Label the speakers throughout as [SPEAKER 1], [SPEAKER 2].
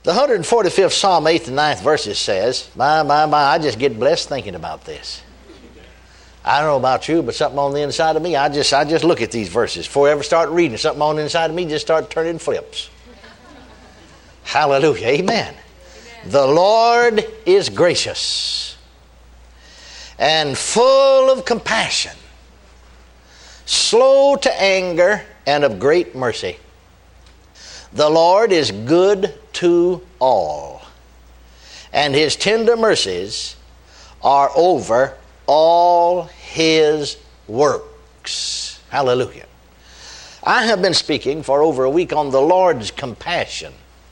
[SPEAKER 1] The 145th Psalm, 8th and 9th verses says, my, I just get blessed thinking about this. I don't know about you, but something on the inside of me, I just look at these verses. Before I ever start reading, something on the inside of me just start turning flips. Hallelujah. Amen. The Lord is gracious and full of compassion, slow to anger, and of great mercy. The Lord is good to all, and his tender mercies are over all his works. Hallelujah. I have been speaking for over a week on the Lord's compassion.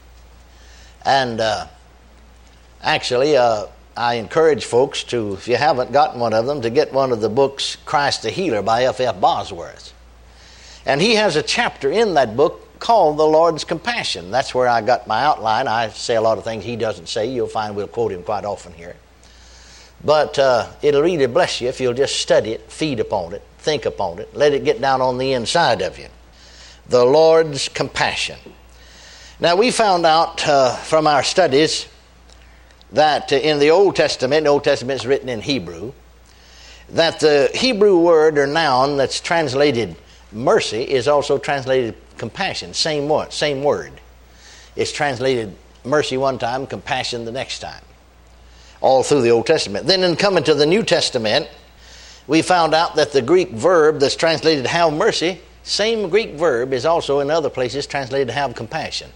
[SPEAKER 1] And actually, I encourage folks to, if you haven't gotten one of them, to get one of the books, Christ the Healer by F.F. Bosworth. And he has a chapter in that book called The Lord's Compassion. That's where I got my outline. I say a lot of things he doesn't say. You'll find we'll quote him quite often here. But it'll really bless you if you'll just study it, feed upon it, think upon it, let it get down on the inside of you. The Lord's compassion. Now, we found out from our studies that in the Old Testament is written in Hebrew, that the Hebrew word or noun that's translated mercy is also translated compassion. Same word. It's translated mercy one time, compassion the next time. All through the Old Testament. Then in coming to the New Testament, we found out that the Greek verb that's translated have mercy, same Greek verb is also in other places translated have compassion.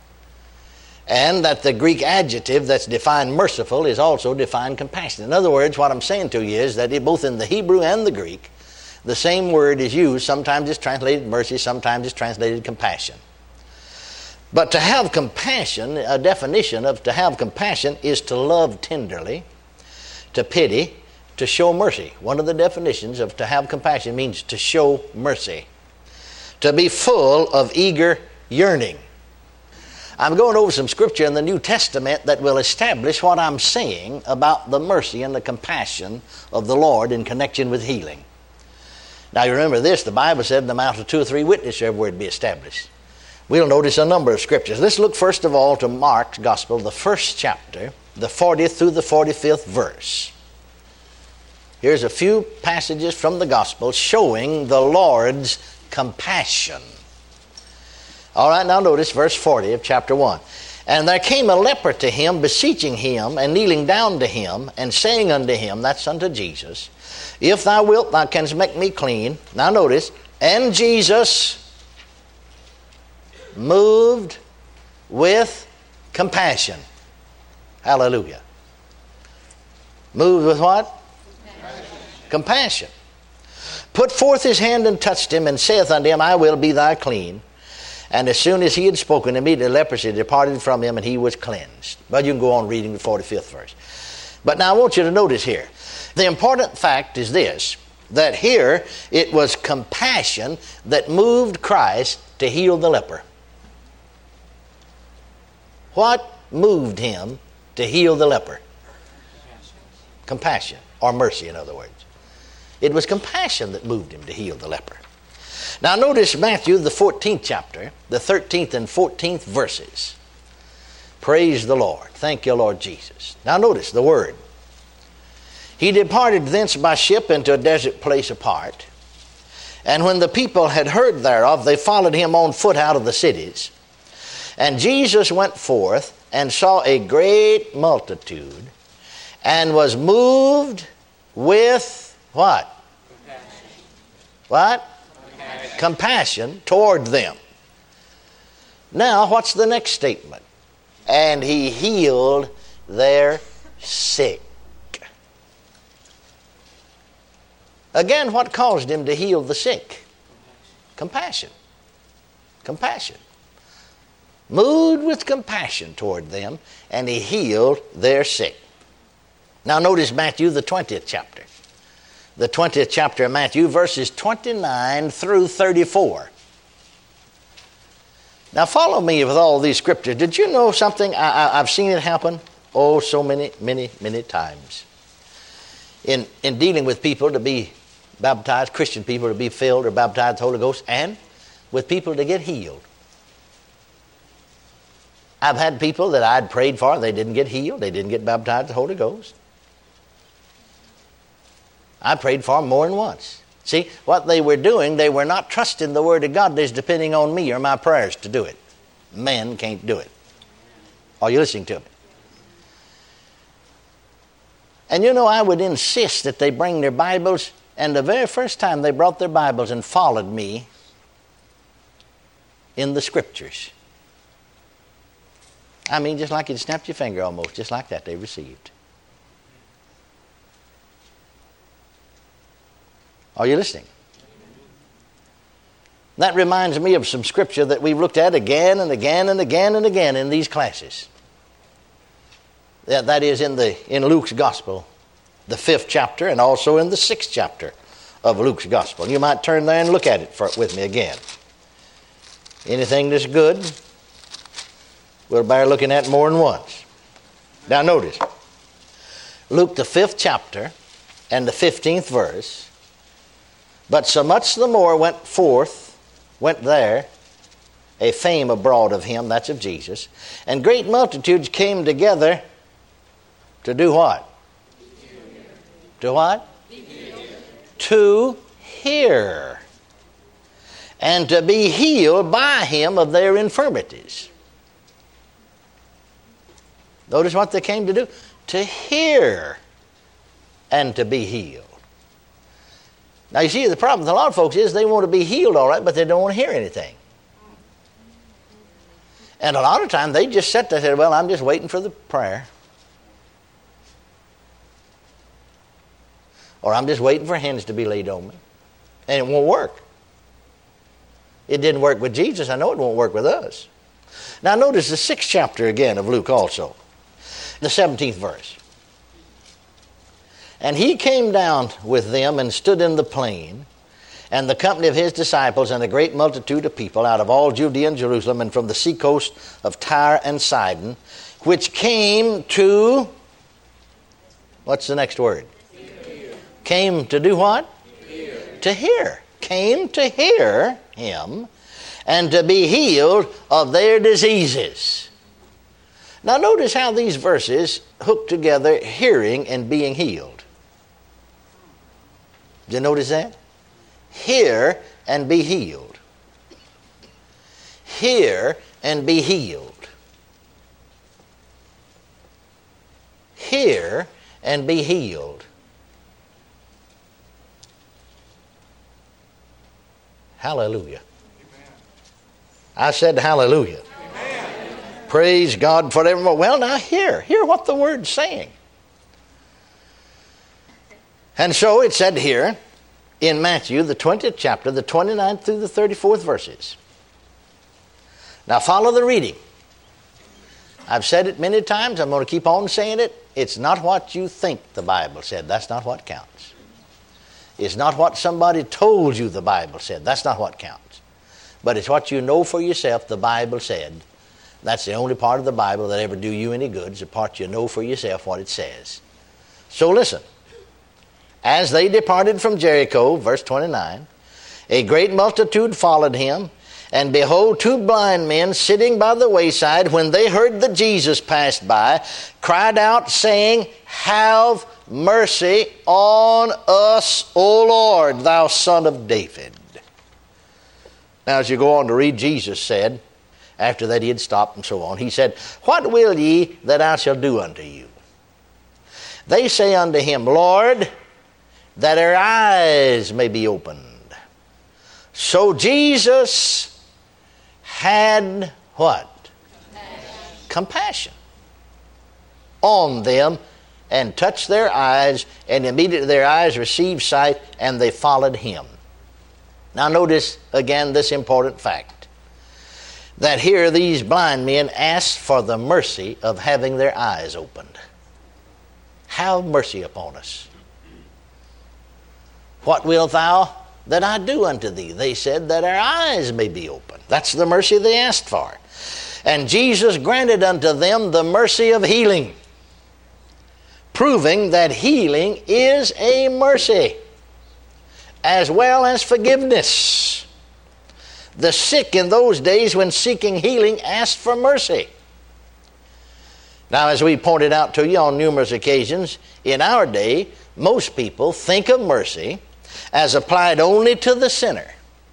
[SPEAKER 1] And that the Greek adjective that's defined merciful is also defined compassion. In other words, what I'm saying to you is that both in the Hebrew and the Greek, the same word is used. Sometimes it's translated mercy, sometimes it's translated compassion. But to have compassion, a definition of to have compassion is to love tenderly, to pity, to show mercy. One of the definitions of to have compassion means to show mercy. To be full of eager yearning. I'm going over some scripture in the New Testament that will establish what I'm saying about the mercy and the compassion of the Lord in connection with healing. Now you remember this, the Bible said in the mouth of 2 or 3 witnesses every word be established. We'll notice a number of scriptures. Let's look first of all to Mark's Gospel, the 1st chapter, the 40th through the 45th verse. Here's a few passages from the Gospel showing the Lord's compassion. All right, now notice verse 40 of chapter 1. And there came a leper to him, beseeching him, and kneeling down to him, and saying unto him, that's unto Jesus, if thou wilt, thou canst make me clean. Now notice, and Jesus, moved with compassion. Hallelujah. Moved with what? Compassion. Put forth his hand and touched him, and saith unto him, I will be thy clean. And as soon as he had spoken, immediately leprosy departed from him, and he was cleansed. But you can go on reading the 45th verse. But now I want you to notice here, the important fact is this, that here it was compassion that moved Christ to heal the leper. What moved him to heal the leper? Compassion, or mercy in other words. It was compassion that moved him to heal the leper. Now notice Matthew, the 14th chapter, the 13th and 14th verses. Praise the Lord. Thank you, Lord Jesus. Now notice the word. He departed thence by ship into a desert place apart. And when the people had heard thereof, they followed him on foot out of the cities. And Jesus went forth and saw a great multitude and was moved with what?
[SPEAKER 2] Compassion.
[SPEAKER 1] What? Compassion toward them. Now, what's the next statement? And he healed their sick. Again, what caused him to heal the sick? Compassion. Compassion. Moved with compassion toward them, and he healed their sick. Now notice Matthew, the 20th chapter. The 20th chapter of Matthew, verses 29 through 34. Now follow me with all these scriptures. Did you know something? I've seen it happen, so many times. In dealing with people to be baptized, Christian people to be filled or baptized with the Holy Ghost, and with people to get healed. I've had people that I'd prayed for, they didn't get healed, they didn't get baptized with the Holy Ghost. I prayed for them more than once. See, what they were doing, they were not trusting the Word of God. They're just depending on me or my prayers to do it. Men can't do it. Are you listening to me? And you know, I would insist that they bring their Bibles, and the very first time they brought their Bibles and followed me in the Scriptures. I mean, just like you'd snapped your finger almost, just like that they received. Are you listening? That reminds me of some scripture that we've looked at again and again and again and again in these classes. That is in Luke's Gospel, the 5th chapter, and also in the 6th chapter of Luke's Gospel. You might turn there and look at it with me again. Anything that's good, we'll bear looking at more than once. Now notice, Luke the 5th chapter and the 15th verse, but so much the more went there, a fame abroad of him, that's of Jesus, and great multitudes came together to do what? To what? To hear. And to be healed by him of their infirmities. Notice what they came to do? To hear and to be healed. Now you see, the problem with a lot of folks is they want to be healed all right, but they don't want to hear anything. And a lot of times they just sit there and say, well, I'm just waiting for the prayer. Or I'm just waiting for hands to be laid on me. And it won't work. It didn't work with Jesus. I know it won't work with us. Now notice the 6th chapter again of Luke also. The 17th verse. And he came down with them and stood in the plain, and the company of his disciples and a great multitude of people out of all Judea and Jerusalem and from the seacoast of Tyre and Sidon, which came to, what's the next word? Came to do what? Hear. To hear. Came to hear him and to be healed of their diseases. Now notice how these verses hook together hearing and being healed. Did you notice that? Hear and be healed. Hear and be healed. Hear and be healed. Hallelujah. Amen. I said hallelujah. Amen. Praise God forevermore. Well, now hear what the word's saying. And so it said here in Matthew, the 20th chapter, the 29th through the 34th verses. Now follow the reading. I've said it many times. I'm going to keep on saying it. It's not what you think the Bible said. That's not what counts. It's not what somebody told you the Bible said. That's not what counts. But it's what you know for yourself the Bible said. That's the only part of the Bible that ever do you any good. It's the part you know for yourself what it says. So listen. As they departed from Jericho, verse 29, a great multitude followed him, and behold, 2 blind men sitting by the wayside, when they heard that Jesus passed by, cried out, saying, Have mercy on us, O Lord, thou Son of David. Now, as you go on to read, Jesus said, after that he had stopped and so on, he said, What will ye that I shall do unto you? They say unto him, Lord, that our eyes may be opened. So Jesus had what? Compassion on them, and touched their eyes, and immediately their eyes received sight, and they followed him. Now notice again this important fact, that here these blind men asked for the mercy of having their eyes opened. Have mercy upon us. What wilt thou that I do unto thee? They said, that our eyes may be opened. That's the mercy they asked for. And Jesus granted unto them the mercy of healing, proving that healing is a mercy as well as forgiveness. The sick in those days when seeking healing asked for mercy. Now, as we pointed out to you on numerous occasions, in our day, most people think of mercy as applied only to the sinner,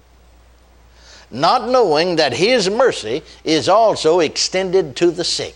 [SPEAKER 1] not knowing that His mercy is also extended to the sick.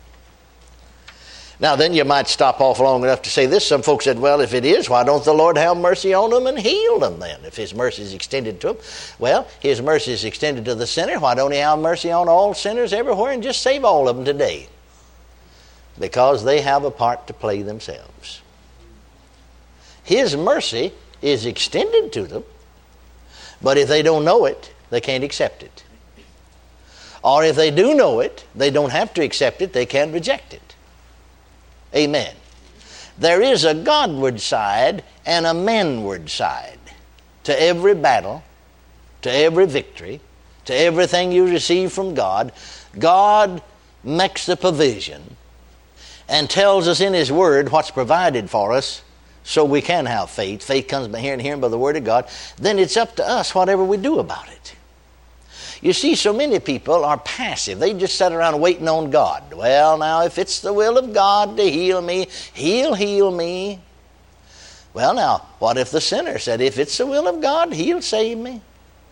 [SPEAKER 1] Now, then you might stop off long enough to say this. Some folks said, well, if it is, why don't the Lord have mercy on them and heal them then, if His mercy is extended to them? Well, His mercy is extended to the sinner. Why don't He have mercy on all sinners everywhere and just save all of them today? Because they have a part to play themselves. His mercy is extended to them, but if they don't know it, they can't accept it. Or if they do know it, they don't have to accept it, they can reject it. Amen. There is a Godward side and a manward side to every battle, to every victory, to everything you receive from God. God makes the provision and tells us in His Word what's provided for us so we can have faith. Faith comes by hearing, hearing by the Word of God. Then it's up to us whatever we do about it. You see, so many people are passive. They just sit around waiting on God. Well, now, if it's the will of God to heal me, He'll heal me. Well, now, what if the sinner said, if it's the will of God, He'll save me?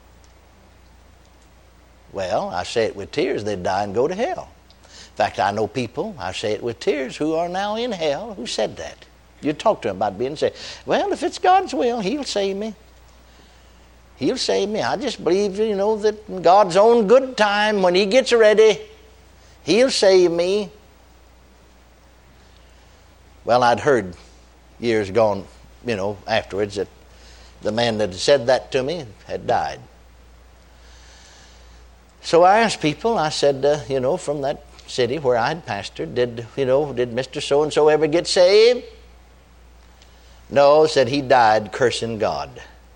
[SPEAKER 1] Well, I say it with tears, they'd die and go to hell. In fact, I know people, I say it with tears, who are now in hell who said that. You talk to them about being saved. Well, if it's God's will, He'll save me. He'll save me. I just believe, that in God's own good time, when He gets ready, He'll save me. Well, I'd heard years gone, afterwards, that the man that had said that to me had died. So I asked people, I said, from that city where I had pastored, did Mr. So-and-so ever get saved? No, said he died cursing God.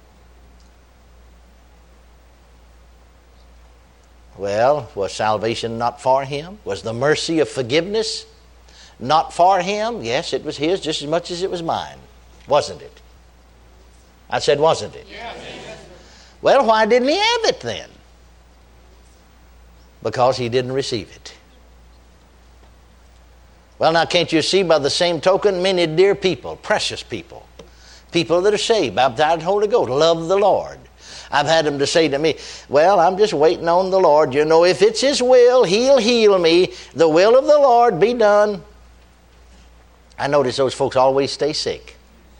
[SPEAKER 1] Well, was salvation not for him? Was the mercy of forgiveness not for him? Yes, it was his just as much as it was mine. Wasn't it? I said, wasn't it? Yes. Well, why didn't he have it then? Because he didn't receive it. Well, now, can't you see by the same token, many dear people, precious people, people that are saved, baptized in the Holy Ghost, love the Lord. I've had them to say to me, well, I'm just waiting on the Lord. If it's His will, He'll heal me. The will of the Lord be done. I notice those folks always stay sick.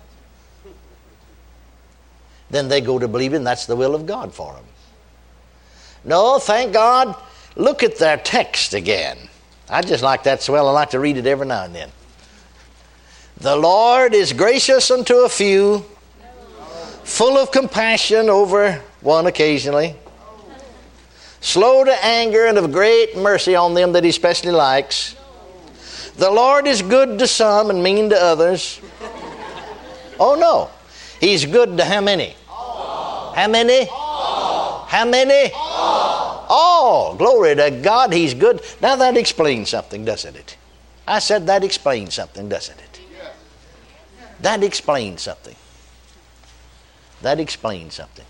[SPEAKER 1] Then they go to believing that's the will of God for them. No, thank God. Look at their text again. I just like that so well. I like to read it every now and then. The Lord is gracious unto a few, full of compassion over one occasionally, slow to anger and of great mercy on them that He specially likes. The Lord is good to some and mean to others. Oh no. He's good to how many? All. How many? All. How many? All. Glory to God, He's good. Now that explains something, doesn't it? I said that explains something, doesn't it? That explains something. That explains something.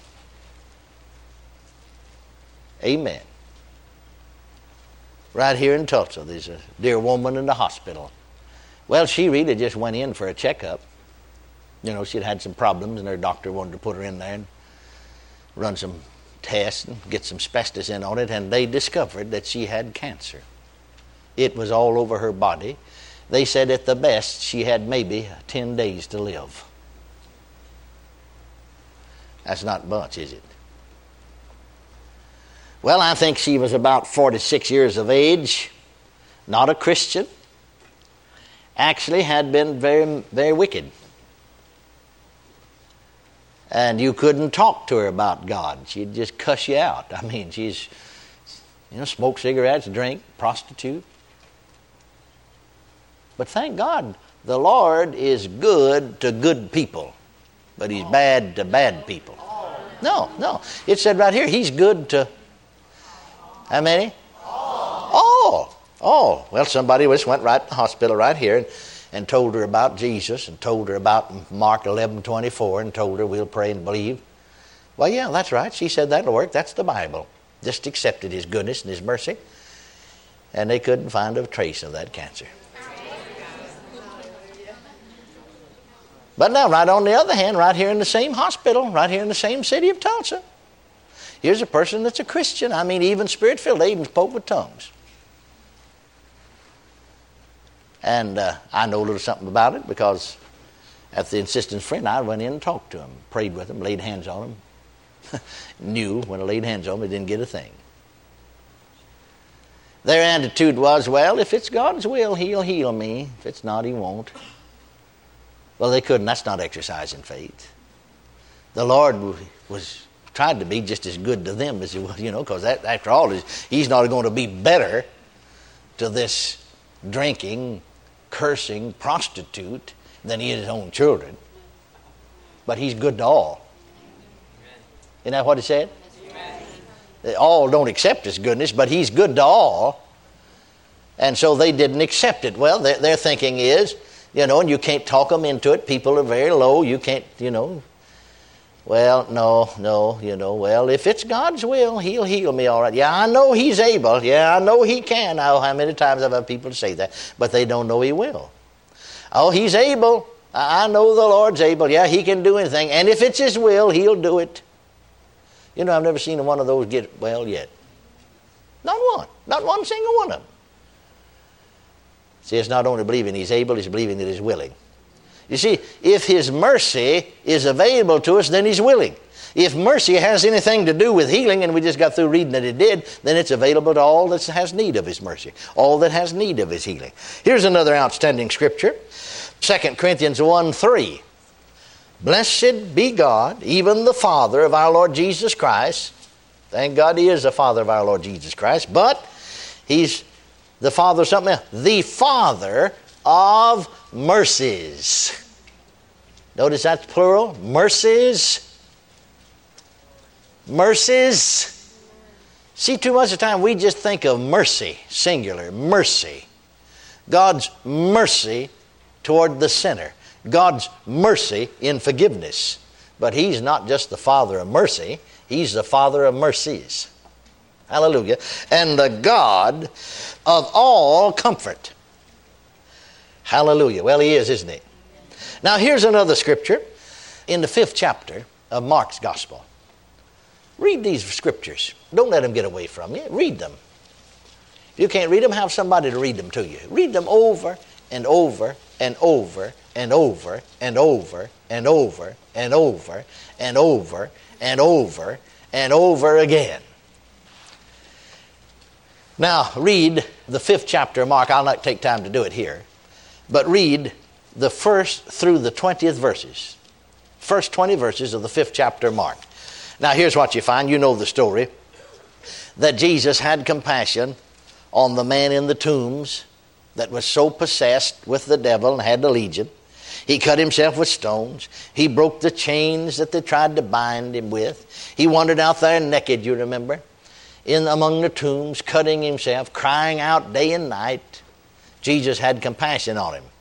[SPEAKER 1] Amen. Right here in Tulsa, there's a dear woman in the hospital. Well, she really just went in for a checkup. She'd had some problems, and her doctor wanted to put her in there and run some tests and get some asbestos in on it, and they discovered that she had cancer. It was all over her body. They said at the best she had maybe 10 days to live. That's not much, is it? Well, I think she was about 46 years of age, not a Christian, actually had been very, very wicked. And you couldn't talk to her about God. She'd just cuss you out. I mean, she's, smoke cigarettes, drink, prostitute. But thank God, the Lord is good to good people, but He's bad to bad people. No. It said right here, He's good to how many? All. Well, somebody just went right to the hospital right here and told her about Jesus and told her about Mark 11:24 and told her we'll pray and believe. Well, yeah, that's right. She said that'll work. That's the Bible. Just accepted His goodness and His mercy. And they couldn't find a trace of that cancer. But now, right on the other hand, right here in the same hospital, right here in the same city of Tulsa, here's a person that's a Christian. I mean, even Spirit-filled, they even spoke with tongues. And I know a little something about it because at the insistence of a friend, I went in and talked to him, prayed with him, laid hands on him. Knew when I laid hands on him, he didn't get a thing. Their attitude was, well, if it's God's will, He'll heal me. If it's not, He won't. Well, they couldn't. That's not exercising faith. The Lord tried to be just as good to them as He was, because after all, He's not going to be better to this drinking, cursing prostitute than He is His own children. But He's good to all. Isn't that what He said? All don't accept His goodness, but He's good to all. And so they didn't accept it. Well, their thinking is, and you can't talk them into it. People are very low. You can't, well, no, well, if it's God's will, He'll heal me all right. Yeah, I know He's able. Yeah, I know He can. Oh, how many times I've had people say that, but they don't know He will. Oh, He's able. I know the Lord's able. Yeah, He can do anything. And if it's His will, He'll do it. I've never seen one of those get well yet. Not one. Not one single one of them. See, it's not only believing He's able, it's believing that He's willing. You see, if His mercy is available to us, then He's willing. If mercy has anything to do with healing, and we just got through reading that it did, then it's available to all that has need of His mercy, all that has need of His healing. Here's another outstanding scripture, 2 Corinthians 1:3. Blessed be God, even the Father of our Lord Jesus Christ. Thank God He is the Father of our Lord Jesus Christ, but He's the Father of something else. The Father of mercies. Notice that's plural. Mercies. Mercies. See, too much of the time we just think of mercy, singular, mercy. God's mercy toward the sinner. God's mercy in forgiveness. But He's not just the Father of mercy. He's the Father of mercies. Hallelujah. And the God of all comfort. Hallelujah. Well, He is, isn't He? Now, here's another scripture in the 5th chapter of Mark's Gospel. Read these scriptures. Don't let them get away from you. Read them. If you can't read them, have somebody to read them to you. Read them over and over and over and over and over and over and over and over and over and over again. Now, read the 5th chapter of Mark. I'll not take time to do it here. But read the 1st through the 20th verses. First 20 verses of the 5th chapter of Mark. Now, here's what you find. You know the story. That Jesus had compassion on the man in the tombs that was so possessed with the devil and had the legion. He cut himself with stones. He broke the chains that they tried to bind him with. He wandered out there naked, you remember, in among the tombs, cutting himself, crying out day and night. Jesus had compassion on him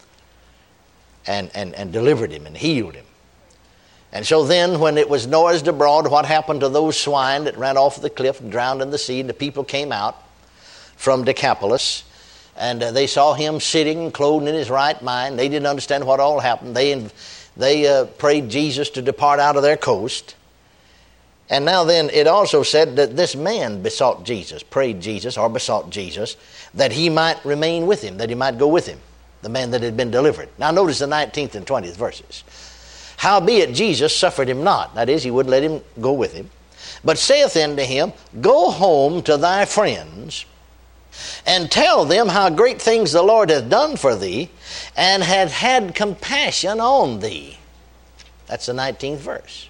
[SPEAKER 1] and delivered him and healed him. And so then when it was noised abroad what happened to those swine that ran off the cliff and drowned in the sea, the people came out from Decapolis, and they saw him sitting clothed in his right mind. They didn't understand what all happened. They prayed Jesus to depart out of their coast. And now then it also said that this man besought Jesus, prayed Jesus or besought Jesus, that he might remain with him, that he might go with him, the man that had been delivered. Now notice the 19th and 20th verses. Howbeit Jesus suffered him not, that is, he wouldn't let him go with him, but saith unto him, Go home to thy friends, and tell them how great things the Lord hath done for thee, and hath had compassion on thee. That's the 19th verse.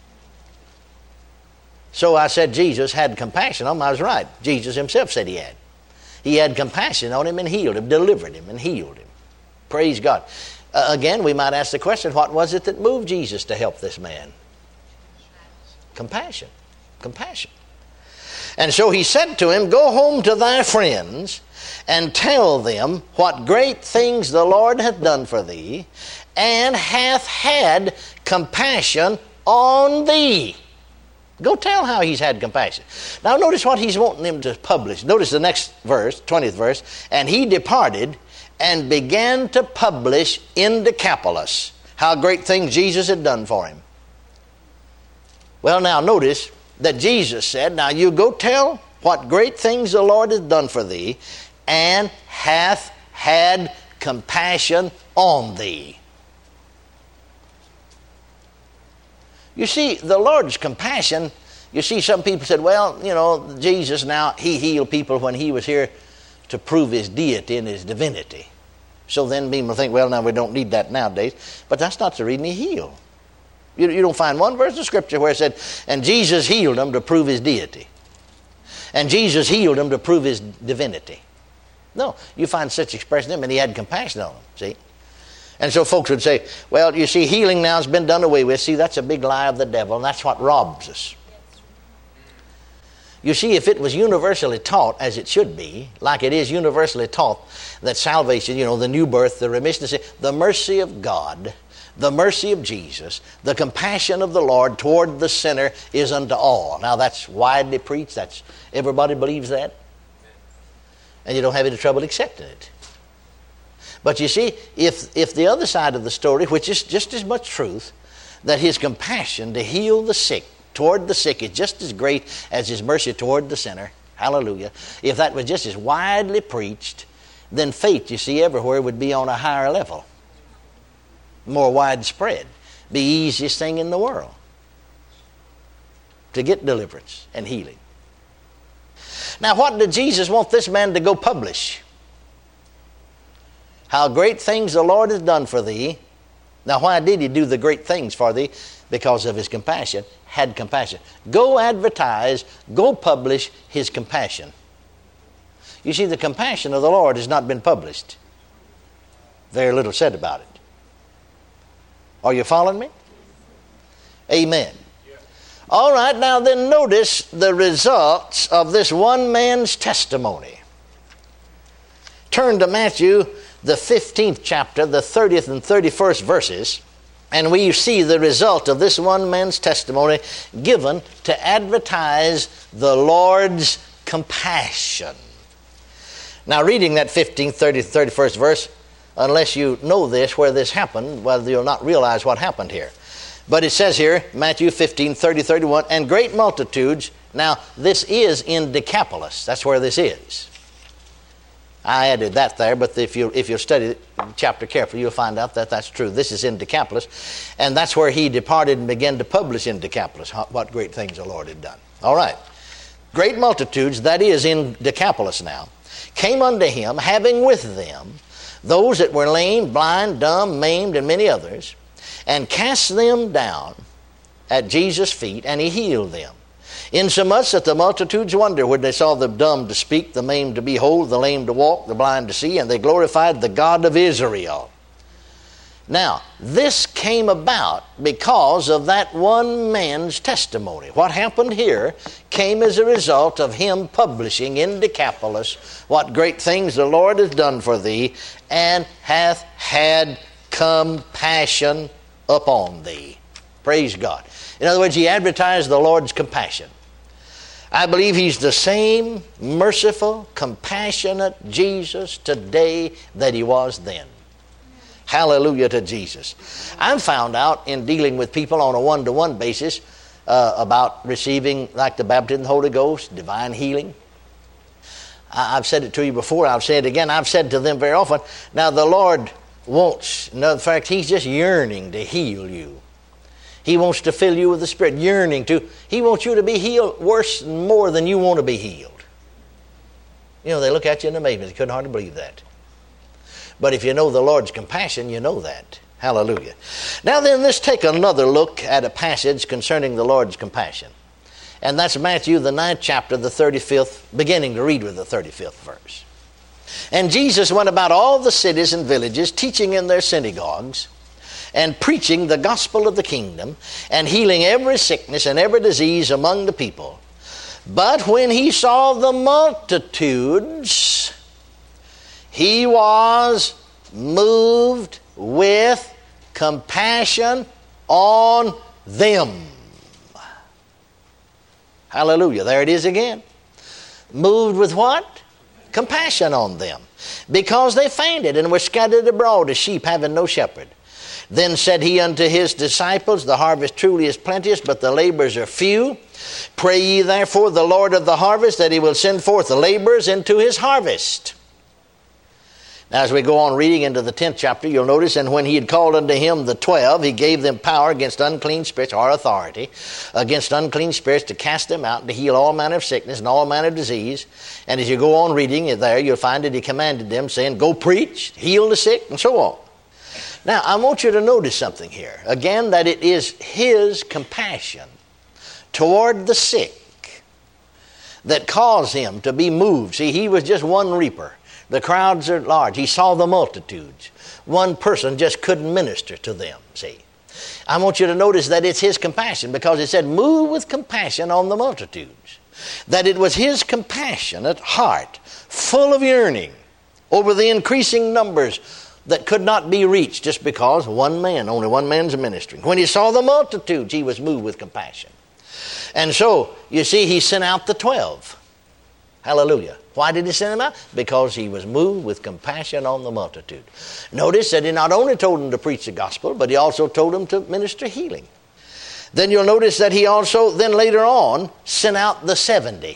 [SPEAKER 1] So I said Jesus had compassion on him. I was right. Jesus himself said he had. He had compassion on him and healed him, delivered him and healed him. Praise God. Again, we might ask the question, what was it that moved Jesus to help this man? Compassion. Compassion. And so he said to him, Go home to thy friends and tell them what great things the Lord hath done for thee, and hath had compassion on thee. Go tell how he's had compassion. Now notice what he's wanting them to publish. Notice the next verse, 20th verse. And he departed and began to publish in Decapolis how great things Jesus had done for him. Well, now notice that Jesus said, now you go tell what great things the Lord has done for thee, and hath had compassion on thee. You see, the Lord's compassion, you see, some people said, well, you know, Jesus now, he healed people when he was here to prove his deity and his divinity. So then people think, well, now we don't need that nowadays. But that's not the reason he healed. You don't find one verse of Scripture where it said, and Jesus healed them to prove his deity. And Jesus healed them to prove his divinity. No, you find such expression in him, and he had compassion on them, see? And so folks would say, well, you see, healing now has been done away with. See, that's a big lie of the devil, and that's what robs us. You see, if it was universally taught, as it should be, like it is universally taught, that salvation, you know, the new birth, the remission of sin, the mercy of God, the mercy of Jesus, the compassion of the Lord toward the sinner is unto all. Now that's widely preached. That's everybody believes that. And you don't have any trouble accepting it. But you see, if the other side of the story, which is just as much truth, that his compassion to heal the sick, toward the sick, is just as great as his mercy toward the sinner, hallelujah, if that was just as widely preached, then faith, you see, everywhere would be on a higher level, more widespread, be the easiest thing in the world to get deliverance and healing. Now, what did Jesus want this man to go publish? How great things the Lord has done for thee. Now, why did he do the great things for thee? Because of his compassion, had compassion. Go advertise, go publish his compassion. You see, the compassion of the Lord has not been published. Very little said about it. Are you following me? Amen. All right, now then notice the results of this one man's testimony. Turn to Matthew, the 15th chapter, the 30th and 31st verses, and we see the result of this one man's testimony given to advertise the Lord's compassion. Now, reading that 15th, 30th, 31st verse, unless you know this, where this happened, well, you'll not realize what happened here. But it says here, Matthew 15, 30, 31, and great multitudes. Now, this is in Decapolis. That's where this is. I added that there, but if you study the chapter carefully, you'll find out that that's true. This is in Decapolis, and that's where he departed and began to publish in Decapolis what great things the Lord had done. All right. Great multitudes, that is in Decapolis now, came unto him, having with them those that were lame, blind, dumb, maimed, and many others, and cast them down at Jesus' feet, and he healed them. Insomuch that the multitudes wondered when they saw the dumb to speak, the maimed to behold, the lame to walk, the blind to see, and they glorified the God of Israel. Now, this came about because of that one man's testimony. What happened here came as a result of him publishing in Decapolis what great things the Lord has done for thee, and hath had compassion upon thee. Praise God. In other words, he advertised the Lord's compassion. I believe he's the same merciful, compassionate Jesus today that he was then. Hallelujah to Jesus. I've found out in dealing with people on a one-to-one basis about receiving, like the baptism of the Holy Ghost, divine healing. I've said it to you before, I'll say it again. I've said to them very often, now the Lord wants, in fact, he's just yearning to heal you. He wants to fill you with the Spirit, yearning to. He wants you to be healed worse and more than you want to be healed. You know, they look at you in amazement. They couldn't hardly believe that. But if you know the Lord's compassion, you know that. Hallelujah. Now then, let's take another look at a passage concerning the Lord's compassion. And that's Matthew, the 9th chapter, the 35th, beginning to read with the 35th verse. And Jesus went about all the cities and villages, teaching in their synagogues, and preaching the gospel of the kingdom, and healing every sickness and every disease among the people. But when he saw the multitudes, he was moved with compassion on them. Hallelujah. There it is again. Moved with what? Compassion on them. Because they fainted and were scattered abroad as sheep having no shepherd. Then said he unto his disciples, the harvest truly is plenteous, but the laborers are few. Pray ye therefore the Lord of the harvest that he will send forth the laborers into his harvest. Now as we go on reading into the 10th chapter, you'll notice, and when he had called unto him the 12, he gave them power against unclean spirits, or authority, against unclean spirits to cast them out, and to heal all manner of sickness and all manner of disease. And as you go on reading it there, you'll find that he commanded them, saying, go preach, heal the sick, and so on. Now, I want you to notice something here. Again, that it is his compassion toward the sick that caused him to be moved. See, he was just one reaper. The crowds are large. He saw the multitudes. One person just couldn't minister to them, see. I want you to notice that it's his compassion, because it said, move with compassion on the multitudes. That it was his compassionate heart, full of yearning over the increasing numbers that could not be reached just because only one man's ministering. When he saw the multitudes, he was moved with compassion. And so, you see, he sent out the 12. Hallelujah. Why did he send them out? Because he was moved with compassion on the multitude. Notice that he not only told them to preach the gospel, but he also told them to minister healing. Then you'll notice that he also, then later on, sent out the 70.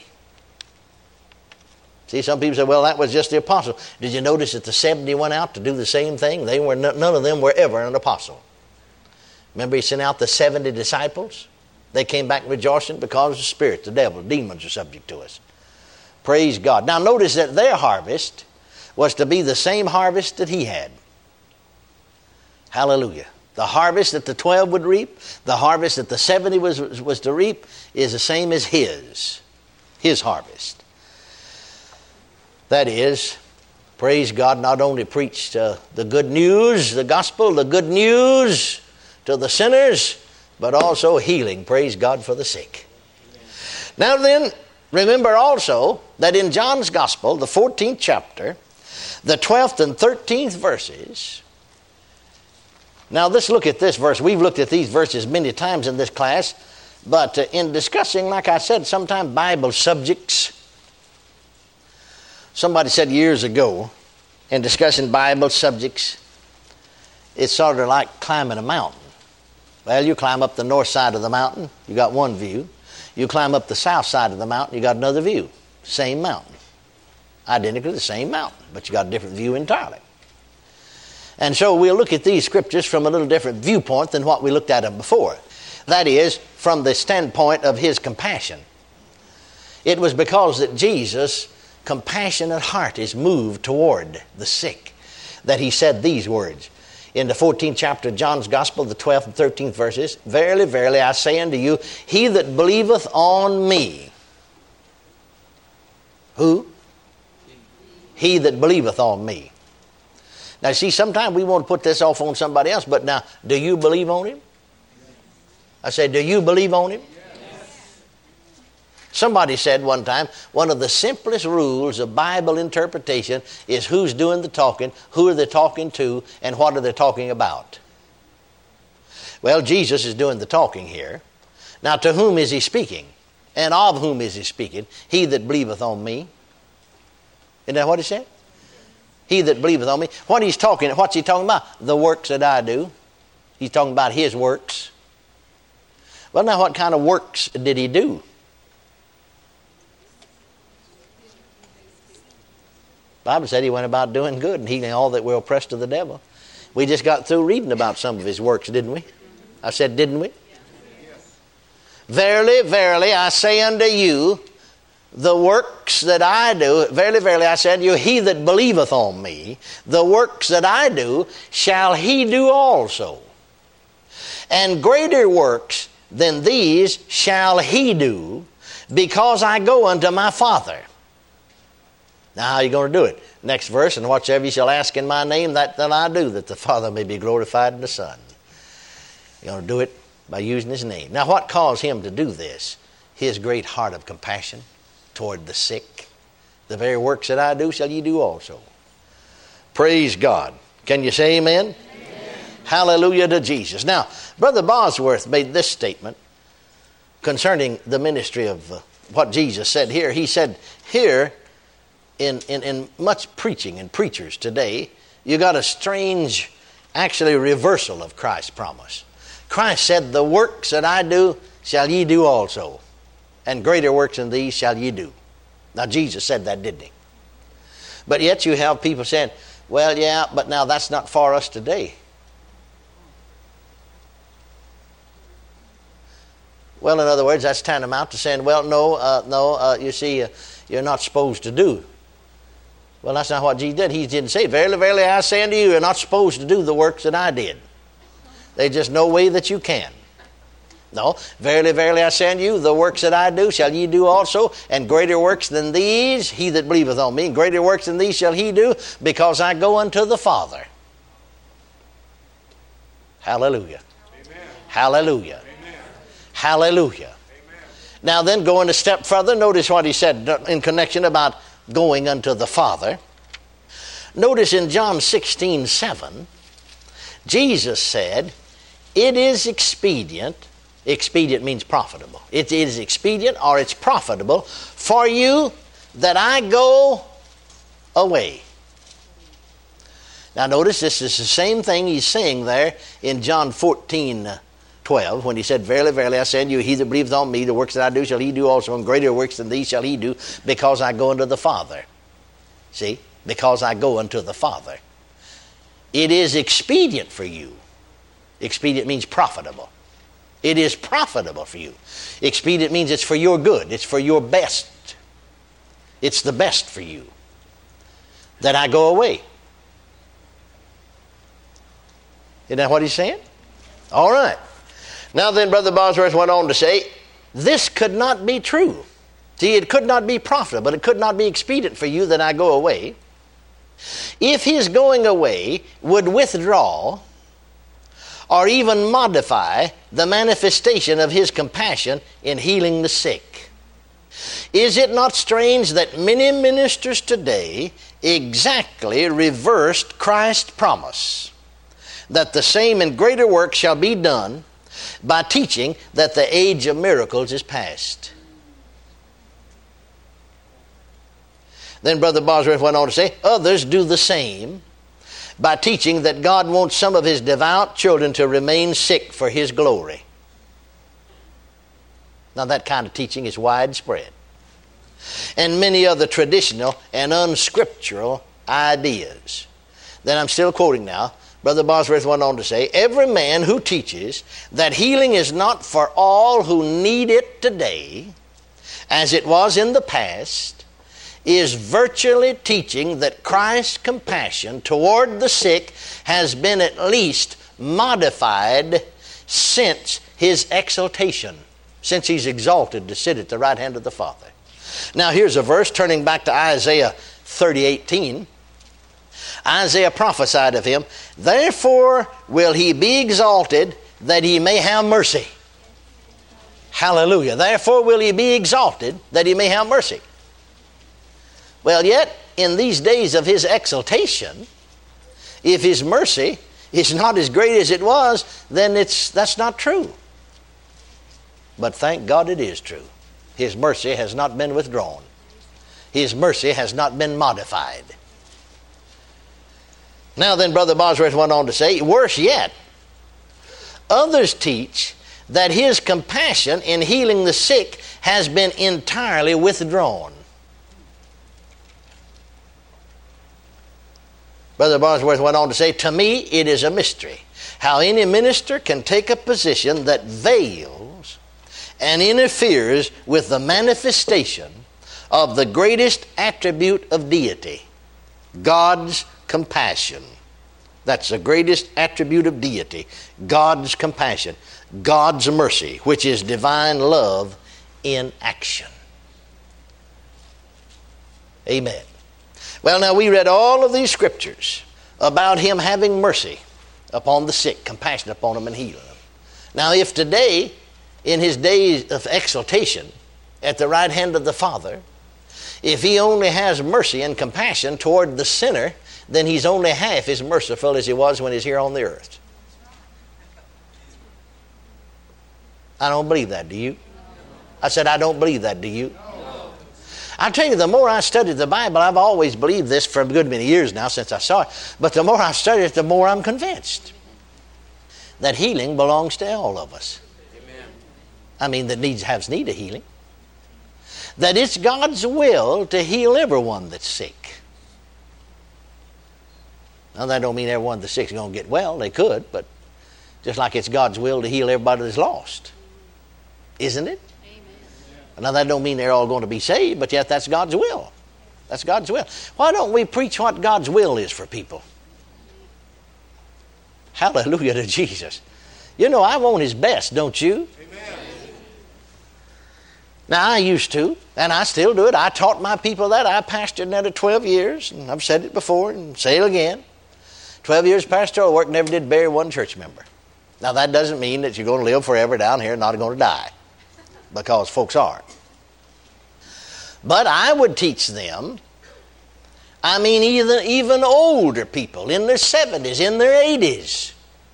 [SPEAKER 1] See, some people say, well, that was just the apostle. Did you notice that the 70 went out to do the same thing? None of them were ever an apostle. Remember, he sent out the 70 disciples? They came back rejoicing because the spirit, the devil, demons are subject to us. Praise God. Now notice that their harvest was to be the same harvest that he had. Hallelujah. The harvest that the 12 would reap, the harvest that the 70 was to reap, is the same as his harvest. That is, praise God, not only preached the good news, the gospel, the good news to the sinners, but also healing, praise God, for the sick. Now then, remember also that in John's Gospel, the 14th chapter, the 12th and 13th verses. Now let's look at this verse. We've looked at these verses many times in this class, but in discussing, like I said, sometimes Bible subjects. Somebody said years ago, in discussing Bible subjects, it's sort of like climbing a mountain. Well, you climb up the north side of the mountain, you got one view. You climb up the south side of the mountain, you got another view. Same mountain. Identically the same mountain, but you got a different view entirely. And so we'll look at these scriptures from a little different viewpoint than what we looked at them before. That is, from the standpoint of his compassion. It was because that Jesus' compassionate heart is moved toward the sick that he said these words. In the 14th chapter of John's Gospel, the 12th and 13th verses, verily, verily, I say unto you, he that believeth on me. Who? He that believeth on me. Now, see, sometimes we want to put this off on somebody else, but now, do you believe on him? I say, do you believe on him? Somebody said one time, one of the simplest rules of Bible interpretation is who's doing the talking, who are they talking to, and what are they talking about. Well, Jesus is doing the talking here. Now, to whom is he speaking? And of whom is he speaking? He that believeth on me. Isn't that what he said? He that believeth on me. What's he talking about? The works that I do. He's talking about his works. Well, now, what kind of works did he do? The Bible said he went about doing good and healing all that were oppressed of the devil. We just got through reading about some of his works, didn't we? I said, didn't we? Yes. Verily, verily, I say unto you, the works that I do, verily, verily, I say unto you, he that believeth on me, the works that I do, shall he do also. And greater works than these shall he do, because I go unto my Father. Now, how are you going to do it? Next verse, and whatsoever you shall ask in my name, that I do, that the Father may be glorified in the Son. You're going to do it by using his name. Now, what caused him to do this? His great heart of compassion toward the sick. The very works that I do shall ye do also. Praise God. Can you say amen? Amen. Hallelujah to Jesus. Now, Brother Bosworth made this statement concerning the ministry of what Jesus said here. He said, here, in much preaching and preachers today, you got a strange actually a reversal of Christ's promise. Christ said, the works that I do shall ye do also, and greater works than these shall ye do. Now Jesus said that, didn't he? But yet you have people saying, well, yeah, but now that's not for us today. Well, in other words, that's tantamount to saying, well, no, you see, you're not supposed to do. Well, that's not what Jesus did. He didn't say, verily, verily, I say unto you, you're not supposed to do the works that I did. There's just no way that you can. No, verily, verily, I say unto you, the works that I do shall ye do also, and greater works than these, he that believeth on me, greater works than these shall he do, because I go unto the Father. Hallelujah. Amen. Hallelujah. Amen. Hallelujah. Amen. Now then, going a step further, notice what he said in connection about going unto the Father. Notice in John 16:7, Jesus said, it is expedient. Expedient means profitable. It is expedient, or it's profitable for you that I go away. Now notice this is the same thing he's saying there in John 14:12 when he said, verily, verily, I say unto you, he that believeth on me, the works that I do shall he do also, and greater works than these shall he do, because I go unto the Father. See? Because I go unto the Father. It is expedient for you. Expedient means profitable. It is profitable for you. Expedient means it's for your good. It's for your best. It's the best for you that I go away. Isn't that what he's saying? All right. Now then, Brother Bosworth went on to say, this could not be true. See, it could not be profitable. It could not be expedient for you that I go away. If his going away would withdraw or even modify the manifestation of his compassion in healing the sick. Is it not strange that many ministers today exactly reversed Christ's promise that the same and greater work shall be done by teaching that the age of miracles is past? Then Brother Bosworth went on to say, others do the same by teaching that God wants some of his devout children to remain sick for his glory. Now that kind of teaching is widespread. And many other traditional and unscriptural ideas. Then I'm still quoting now. Brother Bosworth went on to say, every man who teaches that healing is not for all who need it today, as it was in the past, is virtually teaching that Christ's compassion toward the sick has been at least modified since his exaltation, since he's exalted to sit at the right hand of the Father. Now here's a verse turning back to Isaiah 30:18. Isaiah prophesied of him, therefore will he be exalted that he may have mercy. Hallelujah. Therefore will he be exalted that he may have mercy. Well, yet, in these days of his exaltation, if his mercy is not as great as it was, then that's not true. But thank God it is true. His mercy has not been withdrawn. His mercy has not been modified. Now then, Brother Bosworth went on to say, worse yet, others teach that his compassion in healing the sick has been entirely withdrawn. Brother Bosworth went on to say, to me it is a mystery how any minister can take a position that veils and interferes with the manifestation of the greatest attribute of deity, God's compassion. That's the greatest attribute of deity, God's compassion, God's mercy, which is divine love in action. Amen. Well, now we read all of these scriptures about him having mercy upon the sick, compassion upon them and healing them. Now if today, in his days of exaltation at the right hand of the Father, if he only has mercy and compassion toward the sinner, then he's only half as merciful as he was when he's here on the earth. I don't believe that, do you? I said, I don't believe that, do you? I tell you, the more I studied the Bible, I've always believed this for a good many years now since I saw it, but the more I study it, the more I'm convinced that healing belongs to all of us. Amen. I mean, that has need of healing. That it's God's will to heal everyone that's sick. Now, that don't mean everyone that's sick is going to get well. They could, but just like it's God's will to heal everybody that's lost. Isn't it? Amen. Now, that don't mean they're all going to be saved, but yet that's God's will. That's God's will. Why don't we preach what God's will is for people? Hallelujah to Jesus. You know, I want His best, don't you? Amen. Now, I used to, and I still do it. I taught my people that. I pastored another 12 years, and I've said it before and say it again. 12 years pastoral work, never did bury one church member. Now, that doesn't mean that you're going to live forever down here and not going to die, because folks are. But I would teach them, I mean, even older people in their 70s, in their 80s.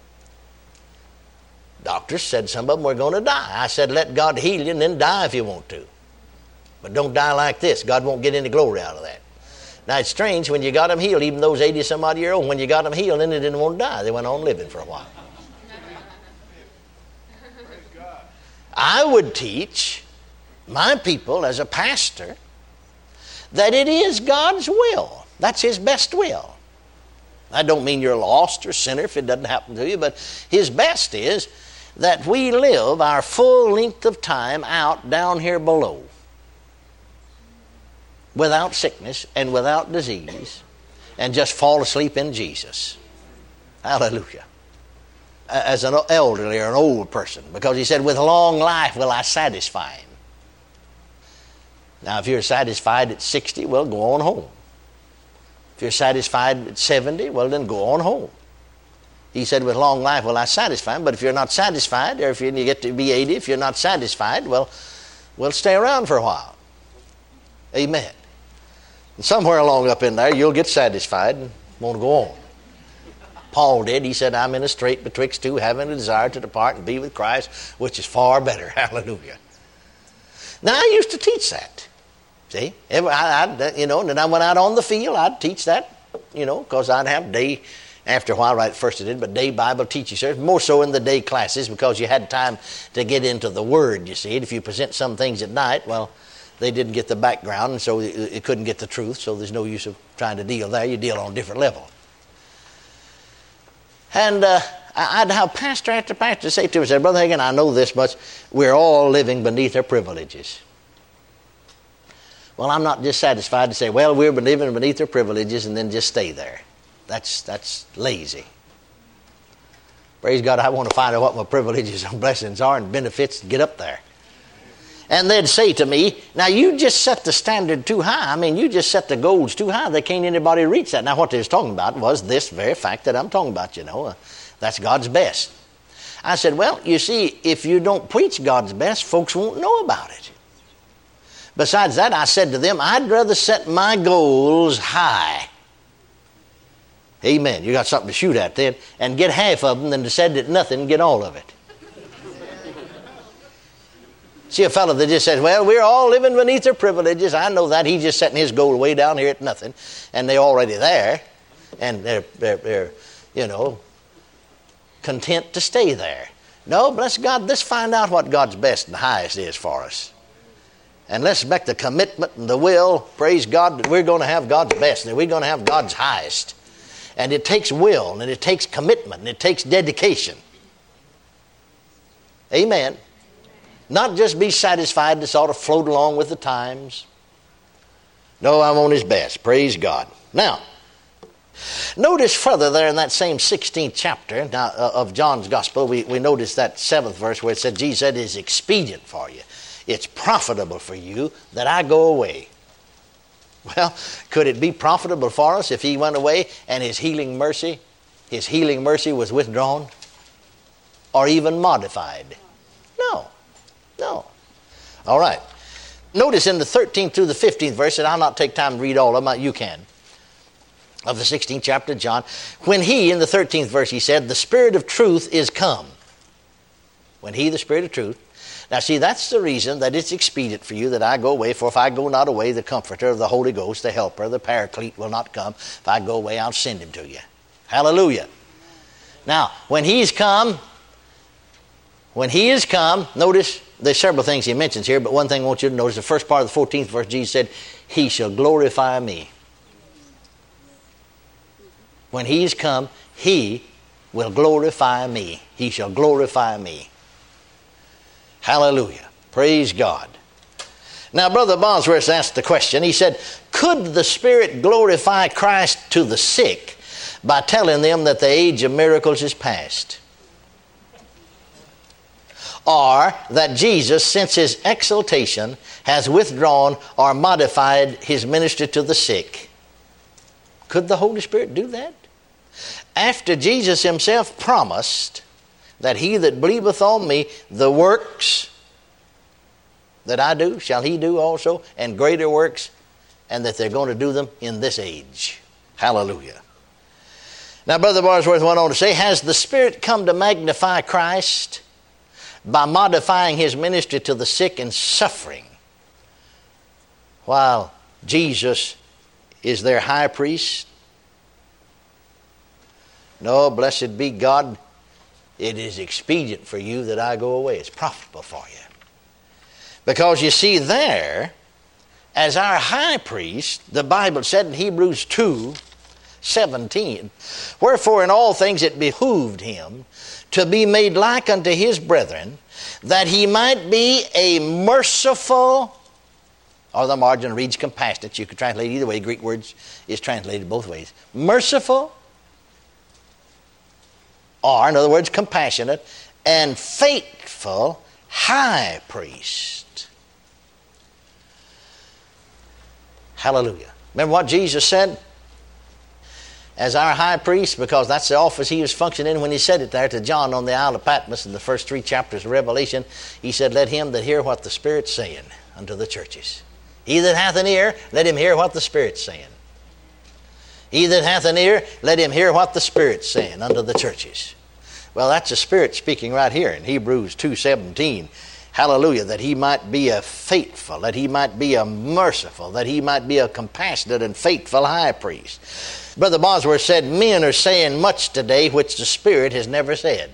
[SPEAKER 1] Doctors said some of them were going to die. I said, let God heal you and then die if you want to. But don't die like this. God won't get any glory out of that. Now, it's strange, when you got them healed, even those 80-some-odd-year-olds, when you got them healed, then they didn't want to die. They went on living for a while. I would teach my people as a pastor that it is God's will. That's His best will. I don't mean you're lost or sinner if it doesn't happen to you, but His best is that we live our full length of time out down here below without sickness and without disease and just fall asleep in Jesus. Hallelujah. As an elderly or an old person, because He said, with long life will I satisfy him. Now, if you're satisfied at 60, well, go on home. If you're satisfied at 70, well, then go on home. He said, with long life will I satisfy him. But if you're not satisfied, or if you get to be 80, if you're not satisfied, well, we'll stay around for a while. Amen. And somewhere along up in there, you'll get satisfied and want to go on. Paul did. He said, I'm in a strait betwixt two, having a desire to depart and be with Christ, which is far better. Hallelujah. Now, I used to teach that. See? And then I went out on the field, I'd teach that, because I'd have day, after a while, right, first I did, but day Bible teaching service, more so in the day classes, because you had time to get into the Word, you see. If you present some things at night, well, they didn't get the background, and so it couldn't get the truth, so there's no use of trying to deal there. You deal on a different level. And I'd have pastor after pastor say to me, Brother Hagin, I know this much. We're all living beneath our privileges. Well, I'm not just satisfied to say, well, we're living beneath our privileges and then just stay there. That's lazy. Praise God, I want to find out what my privileges and blessings are and benefits to get up there. And they'd say to me, now you just set the standard too high. I mean, you just set the goals too high. They can't anybody reach that. Now, what they was talking about was this very fact that I'm talking about, That's God's best. I said, well, you see, if you don't preach God's best, folks won't know about it. Besides that, I said to them, I'd rather set my goals high. Amen. You got something to shoot at then, and get half of them than to set at nothing and get all of it. See a fellow that just says, well, we're all living beneath our privileges. I know that. He's just setting his goal way down here at nothing, and they're already there, and they're content to stay there. No, bless God, let's find out what God's best and highest is for us. And let's make the commitment and the will, praise God, that we're going to have God's best and that we're going to have God's highest. And it takes will, and it takes commitment, and it takes dedication. Amen. Not just be satisfied to sort of float along with the times. No, I want His best. Praise God. Now, notice further there in that same 16th chapter of John's Gospel, we notice that 7th verse where it said, Jesus said, it is expedient for you. It's profitable for you that I go away. Well, could it be profitable for us if He went away and His healing mercy was withdrawn or even modified? No. All right. Notice in the 13th through the 15th verse, and I'll not take time to read all of them, you can, of the 16th chapter of John, when He, in the 13th verse, He said, the Spirit of truth is come. When He, the Spirit of truth, Now see, that's the reason that it's expedient for you that I go away. For if I go not away, the Comforter, the Holy Ghost, the Helper, the Paraclete will not come. If I go away, I'll send him to you. Hallelujah. Now, when he is come, notice there's several things he mentions here, but one thing I want you to notice, the first part of the 14th verse, Jesus said, he shall glorify me. When he is come, he will glorify me. He shall glorify me. Hallelujah. Praise God. Now, Brother Bosworth asked the question. He said, could the Spirit glorify Christ to the sick by telling them that the age of miracles is past? Or that Jesus, since his exaltation, has withdrawn or modified his ministry to the sick? Could the Holy Spirit do that? After Jesus himself promised that he that believeth on me, the works that I do, shall he do also, and greater works, and that they're going to do them in this age. Hallelujah. Now, Brother Bosworth went on to say, has the Spirit come to magnify Christ by modifying his ministry to the sick and suffering, while Jesus is their high priest? No, blessed be God. It is expedient for you that I go away. It's profitable for you. Because you see there, as our high priest, the Bible said in Hebrews 2:17, wherefore in all things it behooved him to be made like unto his brethren, that he might be a merciful, or the margin reads compassionate. You could translate either way. Greek words is translated both ways. Merciful, or in other words, compassionate, and faithful high priest. Hallelujah. Remember what Jesus said? As our high priest, because that's the office he was functioning in when he said it there to John on the Isle of Patmos in the first 3 chapters of Revelation. He said, let him that hear what the Spirit's saying unto the churches. He that hath an ear, let him hear what the Spirit's saying. He that hath an ear, let him hear what the Spirit's saying unto the churches. Well, that's the Spirit speaking right here in Hebrews 2:17. Hallelujah, that he might be a faithful, that he might be a merciful, that he might be a compassionate and faithful high priest. Brother Bosworth said, men are saying much today which the Spirit has never said,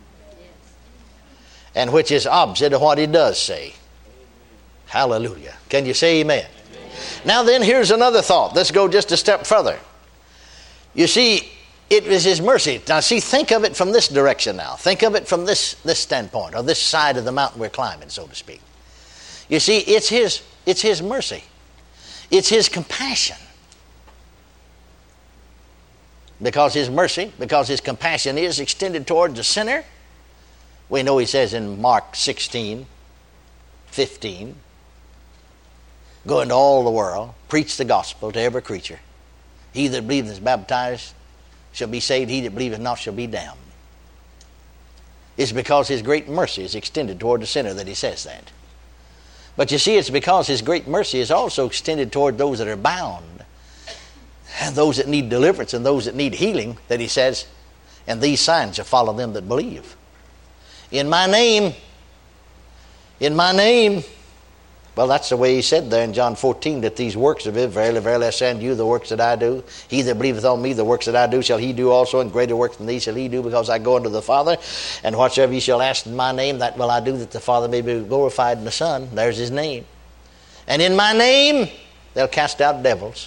[SPEAKER 1] and which is opposite of what he does say. Hallelujah. Can you say amen? Now then, here's another thought. Let's go just a step further. You see, it was his mercy. Now see, think of it from this direction now. Think of it from this standpoint, or this side of the mountain we're climbing, so to speak. You see, it's his mercy. It's his compassion. Because his mercy, because his compassion is extended towards the sinner. We know he says in Mark 16:15, go into all the world, preach the gospel to every creature. He that believeth is baptized shall be saved, he that believeth not shall be damned. It's because his great mercy is extended toward the sinner that he says that. But you see, it's because his great mercy is also extended toward those that are bound, and those that need deliverance, and those that need healing, that he says, and these signs shall follow them that believe. In my name, well, that's the way he said there in John 14, that these works of it, verily, verily, I say unto you, the works that I do, he that believeth on me, the works that I do, shall he do also, and greater works than these shall he do, because I go unto the Father, and whatsoever ye shall ask in my name, that will I do, that the Father may be glorified in the Son. There's his name. And in my name, they'll cast out devils.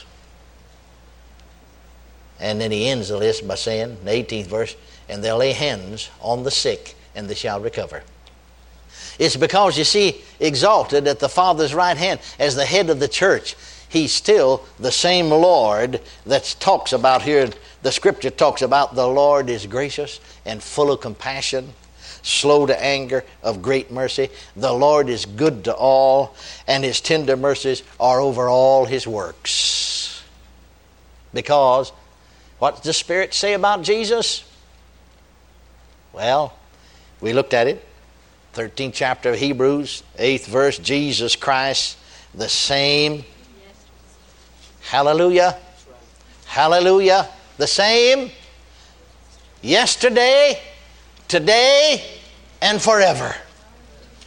[SPEAKER 1] And then he ends the list by saying, in the 18th verse, and they'll lay hands on the sick, and they shall recover. It's because, you see, exalted at the Father's right hand as the head of the church, he's still the same Lord that talks about here. The Scripture talks about the Lord is gracious and full of compassion, slow to anger, of great mercy. The Lord is good to all, and his tender mercies are over all his works. Because, what does the Spirit say about Jesus? Well, we looked at it. 13th chapter of Hebrews, 8th verse, Jesus Christ, the same. Hallelujah. Hallelujah. The same yesterday, today, and forever.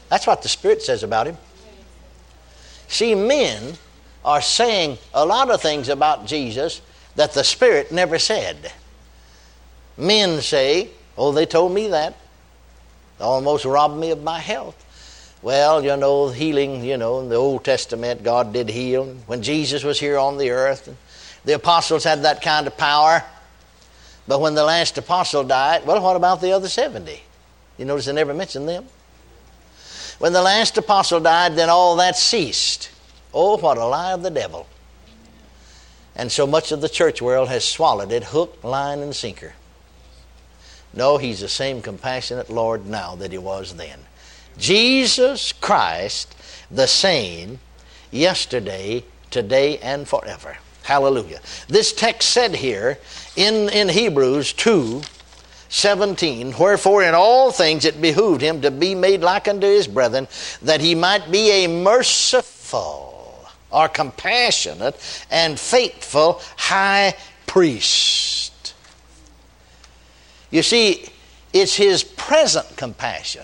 [SPEAKER 1] That's what the Spirit says about him. See, men are saying a lot of things about Jesus that the Spirit never said. Men say, oh, they told me that. They almost robbed me of my health. Well, healing, in the Old Testament, God did heal. When Jesus was here on the earth, the apostles had that kind of power. But when the last apostle died, well, what about the other 70? You notice they never mentioned them. When the last apostle died, then all that ceased. Oh, what a lie of the devil. And so much of the church world has swallowed it, hook, line, and sinker. No, He's the same compassionate Lord now that He was then. Jesus Christ, the same, yesterday, today, and forever. Hallelujah. This text said here in Hebrews 2:17, wherefore in all things it behooved Him to be made like unto His brethren, that He might be a merciful or compassionate and faithful high priest. You see, it's His present compassion.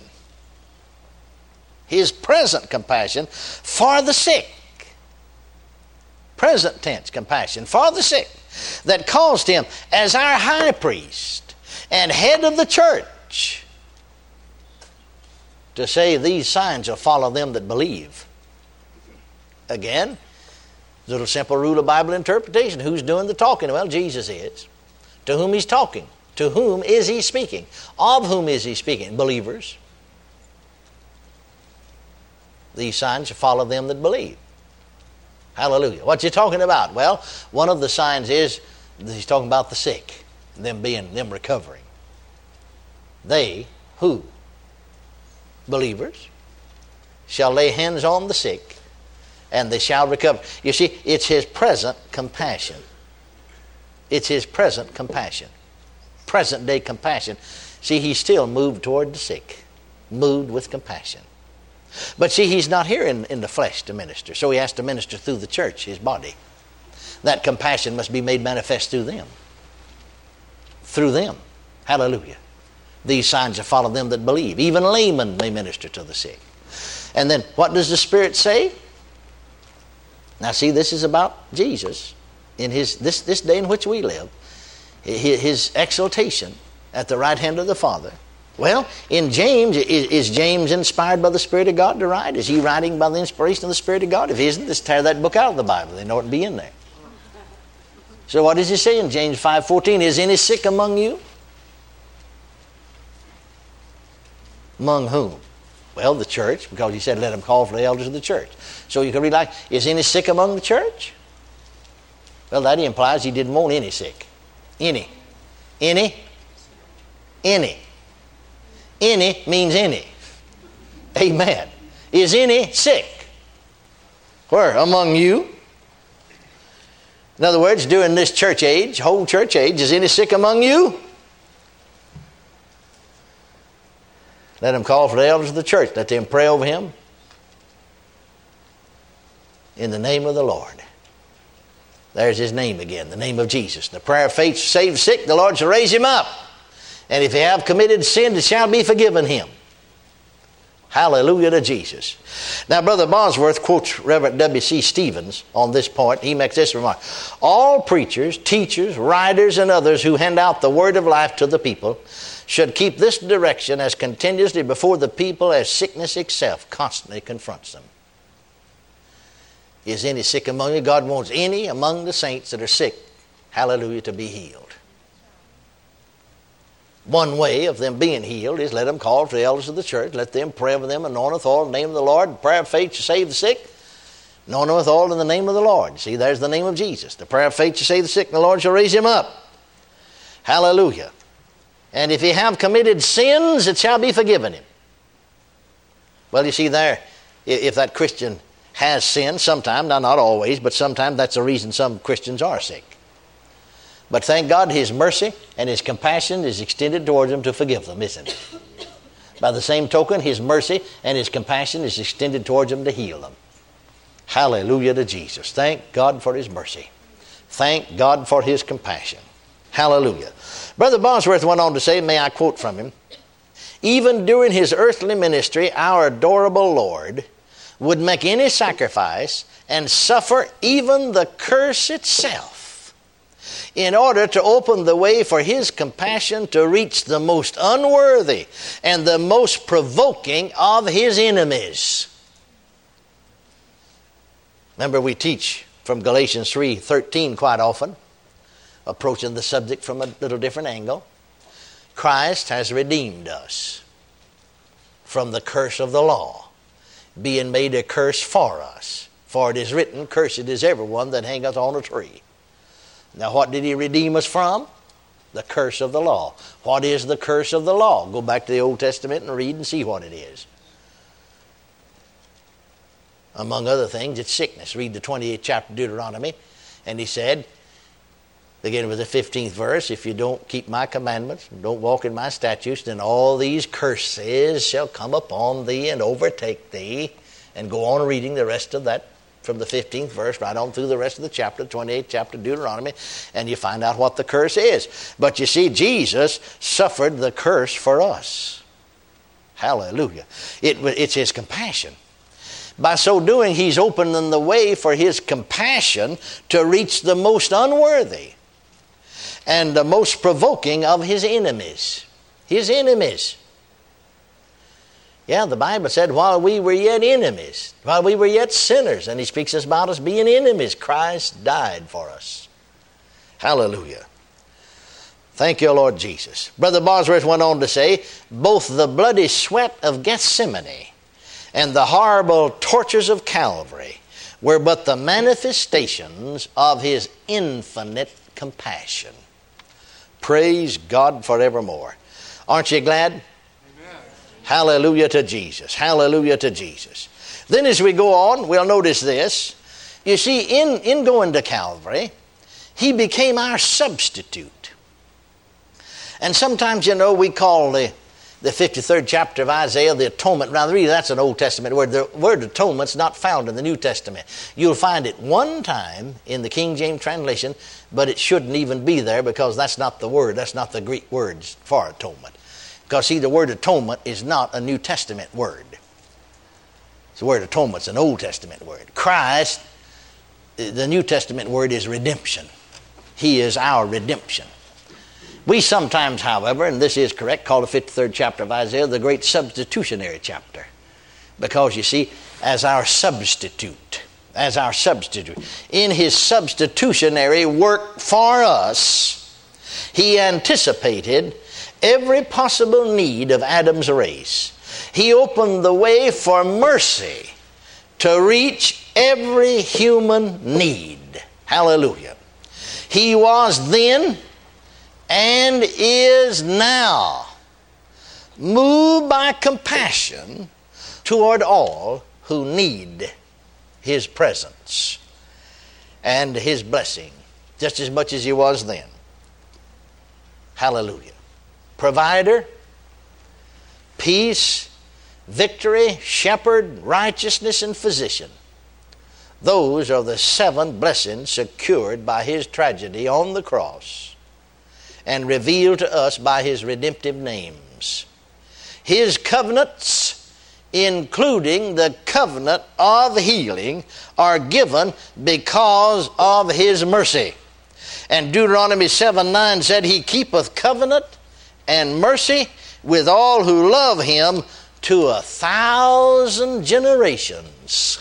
[SPEAKER 1] His present compassion for the sick. Present tense compassion for the sick that caused Him as our high priest and head of the church to say these signs will follow them that believe. Again, little simple rule of Bible interpretation. Who's doing the talking? Well, Jesus is. To whom He's talking? To whom is He speaking? Of whom is He speaking? Believers. These signs shall follow them that believe. Hallelujah. What's He talking about? Well, one of the signs is He's talking about the sick, them recovering. They, who? Believers, shall lay hands on the sick, and they shall recover. You see, it's His present compassion. It's His present compassion. Present day compassion. See, He's still moved toward the sick, moved with compassion. But see, He's not here in the flesh to minister, so He has to minister through the church, His body. That compassion must be made manifest through them. Through them. Hallelujah. These signs shall follow them that believe. Even laymen may minister to the sick. And then, what does the Spirit say? Now see, this is about Jesus in this day in which we live. His exaltation at the right hand of the Father. Well, in James, is James inspired by the Spirit of God to write? Is he writing by the inspiration of the Spirit of God? If he isn't, let's tear that book out of the Bible. They know it to be in there. So what does he say in James 5:14? Is any sick among you? Among whom? Well, the church, because he said, let him call for the elders of the church. So you can read like, is any sick among the church? Well, that implies he didn't want any sick. Any. Any? Any. Any means any. Amen. Is any sick? Where? Among you? In other words, during this church age, whole church age, is any sick among you? Let him call for the elders of the church. Let them pray over him. In the name of the Lord. There's his name again, the name of Jesus. The prayer of faith shall save the sick, the Lord shall raise him up. And if he have committed sin, it shall be forgiven him. Hallelujah to Jesus. Now, Brother Bosworth quotes Reverend W.C. Stevens on this point. He makes this remark. All preachers, teachers, writers, and others who hand out the word of life to the people should keep this direction as continuously before the people as sickness itself constantly confronts them. Is any sick among you? God wants any among the saints that are sick, hallelujah, to be healed. One way of them being healed is let them call for the elders of the church. Let them pray over them, anoint with oil in the name of the Lord. The prayer of faith shall save the sick. Anoint with oil in the name of the Lord. See, there's the name of Jesus. The prayer of faith shall save the sick, and the Lord shall raise him up. Hallelujah. And if he have committed sins, it shall be forgiven him. Well, you see there, if that Christian has sinned, sometimes, now not always, but sometimes that's the reason some Christians are sick. But thank God his mercy and his compassion is extended towards them to forgive them, isn't it? By the same token, his mercy and his compassion is extended towards them to heal them. Hallelujah to Jesus. Thank God for his mercy. Thank God for his compassion. Hallelujah. Brother Bosworth went on to say, may I quote from him, even during his earthly ministry, our adorable Lord would make any sacrifice and suffer even the curse itself in order to open the way for his compassion to reach the most unworthy and the most provoking of his enemies. Remember, we teach from Galatians 3:13 quite often, approaching the subject from a little different angle. Christ has redeemed us from the curse of the law, being made a curse for us. For it is written, cursed is everyone that hangeth on a tree. Now what did he redeem us from? The curse of the law. What is the curse of the law? Go back to the Old Testament and read and see what it is. Among other things, it's sickness. Read the 28th chapter of Deuteronomy. And he said, beginning with the 15th verse, if you don't keep my commandments, don't walk in my statutes, then all these curses shall come upon thee and overtake thee. And go on reading the rest of that from the 15th verse right on through the rest of the chapter, 28th chapter of Deuteronomy, and you find out what the curse is. But you see, Jesus suffered the curse for us. Hallelujah. It's his compassion. By so doing, he's opening the way for his compassion to reach the most unworthy and the most provoking of his enemies. His enemies. Yeah, the Bible said, while we were yet enemies, while we were yet sinners, and he speaks about us being enemies, Christ died for us. Hallelujah. Thank you, Lord Jesus. Brother Bosworth went on to say, both the bloody sweat of Gethsemane and the horrible tortures of Calvary were but the manifestations of his infinite compassion. Praise God forevermore. Aren't you glad? Amen. Hallelujah to Jesus. Hallelujah to Jesus. Then as we go on, we'll notice this. You see, in going to Calvary, he became our substitute. And sometimes, we call the 53rd chapter of Isaiah the atonement. Now, really, that's an Old Testament word. The word atonement's not found in the New Testament. You'll find it one time in the King James translation, but it shouldn't even be there because that's not the word. That's not the Greek word for atonement. Because, see, the word atonement is not a New Testament word. The word atonement's an Old Testament word. Christ, the New Testament word is redemption. He is our redemption. We sometimes, however, and this is correct, call the 53rd chapter of Isaiah the great substitutionary chapter. Because, you see, as our substitute, in his substitutionary work for us, he anticipated every possible need of Adam's race. He opened the way for mercy to reach every human need. Hallelujah. He was then and is now moved by compassion toward all who need his presence and his blessing, just as much as he was then. Hallelujah. Provider, peace, victory, shepherd, righteousness, and physician. Those are the 7 blessings secured by his tragedy on the cross and revealed to us by his redemptive names. His covenants, including the covenant of healing, are given because of his mercy. And Deuteronomy 7:9 said, he keepeth covenant and mercy with all who love him to 1,000 generations.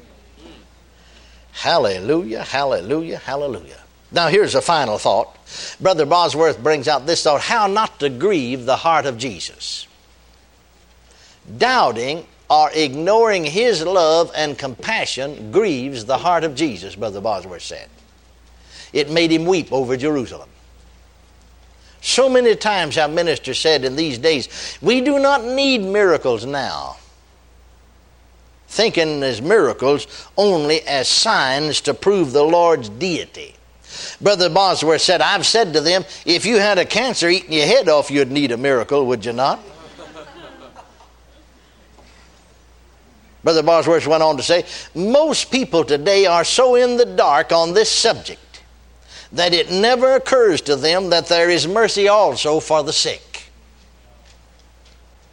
[SPEAKER 1] Hallelujah, hallelujah, hallelujah. Now here's a final thought. Brother Bosworth brings out this thought, how not to grieve the heart of Jesus. Doubting or ignoring his love and compassion grieves the heart of Jesus, Brother Bosworth said. It made him weep over Jerusalem. So many times have ministers said in these days, we do not need miracles now. Thinking as miracles only as signs to prove the Lord's deity. Brother Bosworth said, I've said to them, if you had a cancer eating your head off, you'd need a miracle, would you not? Brother Bosworth went on to say, most people today are so in the dark on this subject that it never occurs to them that there is mercy also for the sick.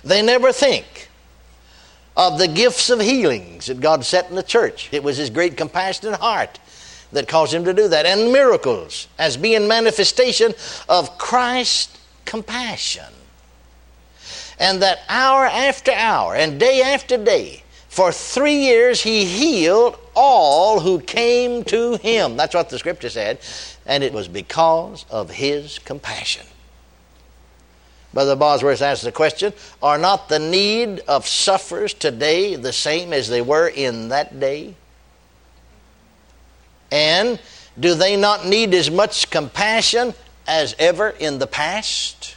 [SPEAKER 1] They never think of the gifts of healings that God set in the church. It was His great compassionate heart that caused Him to do that. And miracles as being manifestation of Christ's compassion. And that hour after hour and day after day, for 3 years He healed all who came to Him. That's what the Scripture said. And it was because of His compassion. Brother Bosworth asked the question, are not the need of sufferers today the same as they were in that day? And do they not need as much compassion as ever in the past?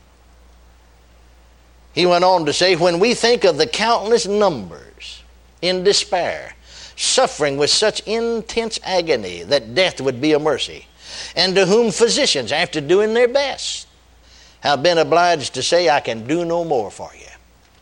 [SPEAKER 1] He went on to say, when we think of the countless numbers in despair, suffering with such intense agony that death would be a mercy, and to whom physicians, after doing their best, have been obliged to say, I can do no more for you.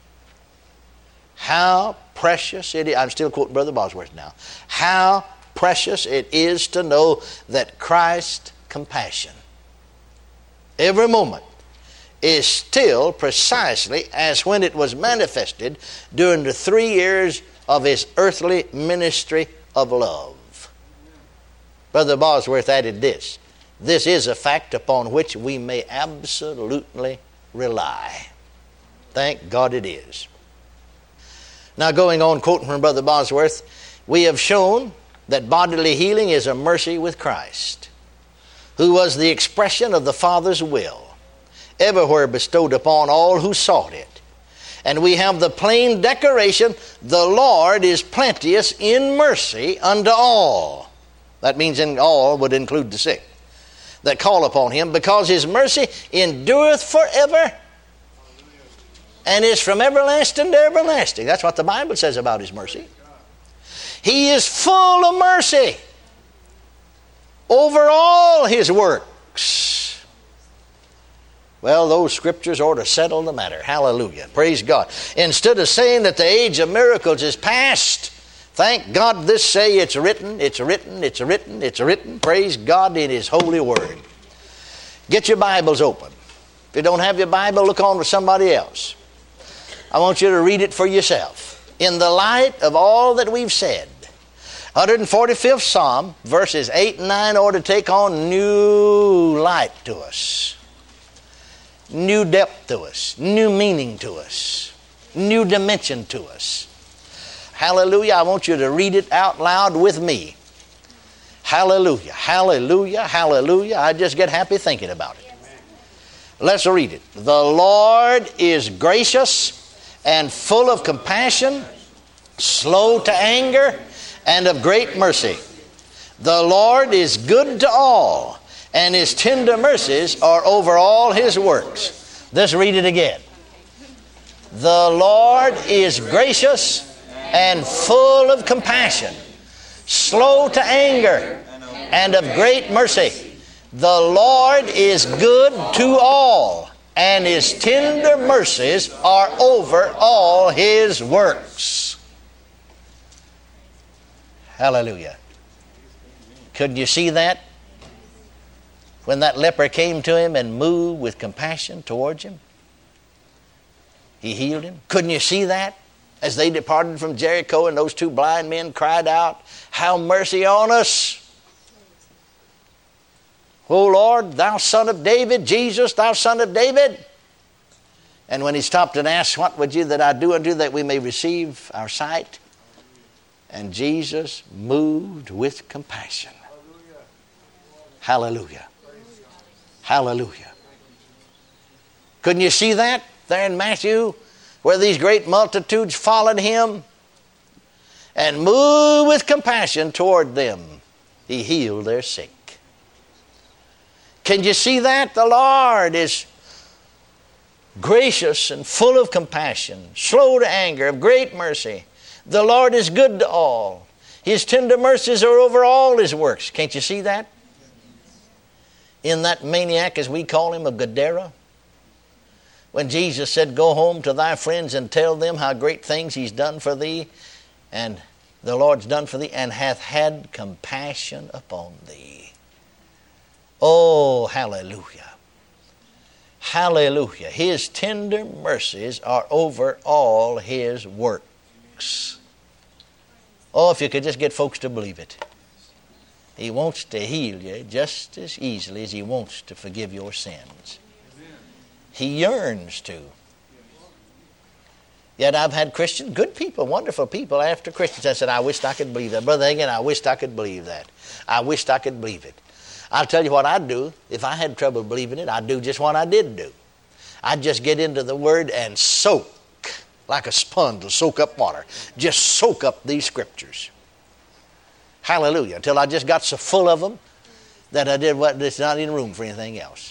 [SPEAKER 1] How precious it is. I'm still quoting Brother Bosworth now. How precious it is to know that Christ's compassion every moment is still precisely as when it was manifested during the 3 years of His earthly ministry of love. Brother Bosworth added this. This is a fact upon which we may absolutely rely. Thank God it is. Now going on, quoting from Brother Bosworth, we have shown that bodily healing is a mercy with Christ, who was the expression of the Father's will, everywhere bestowed upon all who sought it. And we have the plain declaration, the Lord is plenteous in mercy unto all. That means in all would include the sick that call upon Him, because His mercy endureth forever and is from everlasting to everlasting. That's what the Bible says about His mercy. He is full of mercy over all His works. Well, those scriptures ought to settle the matter. Hallelujah. Praise God. Instead of saying that the age of miracles is past, thank God this say it's written, it's written, it's written, it's written. Praise God in His holy word. Get your Bibles open. If you don't have your Bible, look on to somebody else. I want you to read it for yourself. In the light of all that we've said, 145th Psalm, verses 8 and 9 ought to take on new light to us, new depth to us, new meaning to us, new dimension to us. Hallelujah. I want you to read it out loud with me. Hallelujah, hallelujah, hallelujah. I just get happy thinking about it. Let's read it. The Lord is gracious and full of compassion, slow to anger, and of great mercy. The Lord is good to all, and His tender mercies are over all His works. Let's read it again. The Lord is gracious and full of compassion, slow to anger, and of great mercy. The Lord is good to all, and His tender mercies are over all His works. Hallelujah. Couldn't you see that? When that leper came to Him and moved with compassion towards him, He healed him. Couldn't you see that? As they departed from Jericho and those two blind men cried out, "Have mercy on us. O Lord, thou Son of David, Jesus, thou Son of David." And when He stopped and asked, "What would you that I do unto that we may receive our sight?" And Jesus moved with compassion. Hallelujah. Hallelujah. Couldn't you see that there in Matthew, where these great multitudes followed Him and moved with compassion toward them? He healed their sick. Can you see that? The Lord is gracious and full of compassion, slow to anger, of great mercy. The Lord is good to all. His tender mercies are over all His works. Can't you see that? In that maniac, as we call him, of Gadara, when Jesus said, "Go home to thy friends and tell them how great things He's done for thee, and the Lord's done for thee, and hath had compassion upon thee." Oh, hallelujah. Hallelujah. His tender mercies are over all His works. Oh, if you could just get folks to believe it. He wants to heal you just as easily as He wants to forgive your sins. He yearns to. Yet I've had Christians, good people, wonderful people, after Christians, I said, I wished I could believe that. Brother Hagin, I wished I could believe that. I wished I could believe it. I'll tell you what I'd do. If I had trouble believing it, I'd do just what I did do. I'd just get into the Word and soak, like a sponge will soak up water. Just soak up these Scriptures. Hallelujah. Until I just got so full of them that I did what there's not any room for anything else.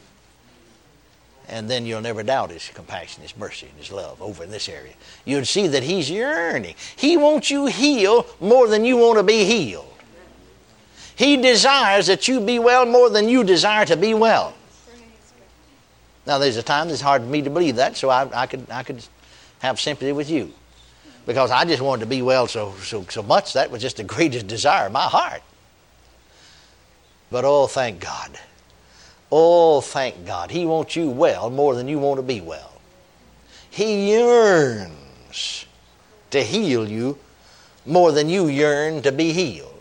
[SPEAKER 1] And then you'll never doubt His compassion, His mercy, and His love over in this area. You'll see that He's yearning. He wants you healed more than you want to be healed. He desires that you be well more than you desire to be well. Now there's a time it's hard for me to believe that, so I could have sympathy with you. Because I just wanted to be well so much. That was just the greatest desire of my heart. But oh, thank God. Oh, thank God. He wants you well more than you want to be well. He yearns to heal you more than you yearn to be healed.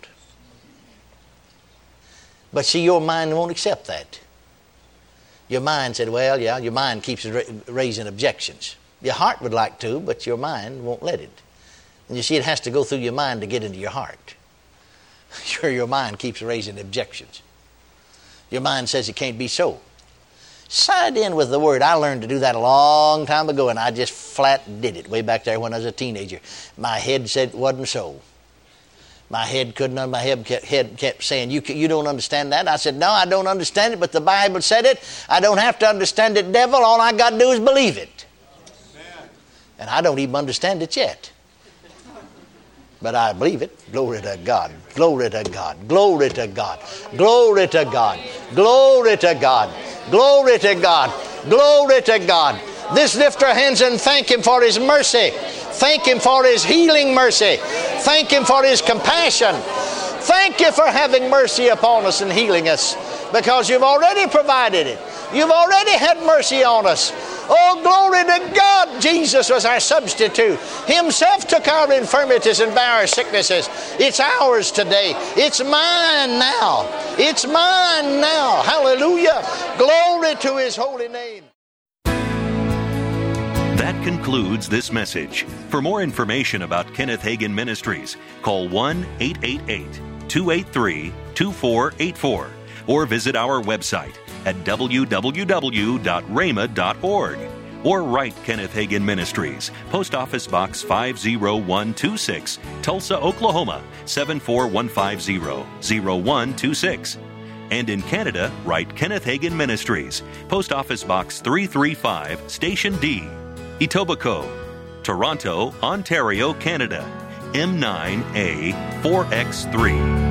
[SPEAKER 1] But see, your mind won't accept that. Your mind said, well, yeah, your mind keeps raising objections. Your heart would like to, but your mind won't let it. And you see, it has to go through your mind to get into your heart. Your mind keeps raising objections. Your mind says it can't be so. Side in with the Word. I learned to do that a long time ago, and I just flat did it way back there when I was a teenager. My head said it wasn't so. My head kept saying, you don't understand that. I said, no, I don't understand it, but the Bible said it. I don't have to understand it, devil. All I got to do is believe it. And I don't even understand it yet. But I believe it. Glory to God. Glory to God. Glory to God. Glory to God. Glory to God. Glory to God. Glory to God. This lift our hands and thank Him for His mercy. Thank Him for His healing mercy. Thank Him for His compassion. Thank You for having mercy upon us and healing us, because You've already provided it. You've already had mercy on us. Oh, glory to God. Jesus was our substitute. Himself took our infirmities and bare our sicknesses. It's ours today. It's mine now. It's mine now. Hallelujah. Glory to His holy name.
[SPEAKER 2] That concludes this message. For more information about Kenneth Hagin Ministries, call 1-888-283-2484 or visit our website at www.rhema.org, or write Kenneth Hagin Ministries, Post Office Box 50126, Tulsa, Oklahoma 74150-0126. And in Canada, write Kenneth Hagin Ministries, Post Office Box 335, Station D, Etobicoke, Toronto, Ontario, Canada, M9A4X3.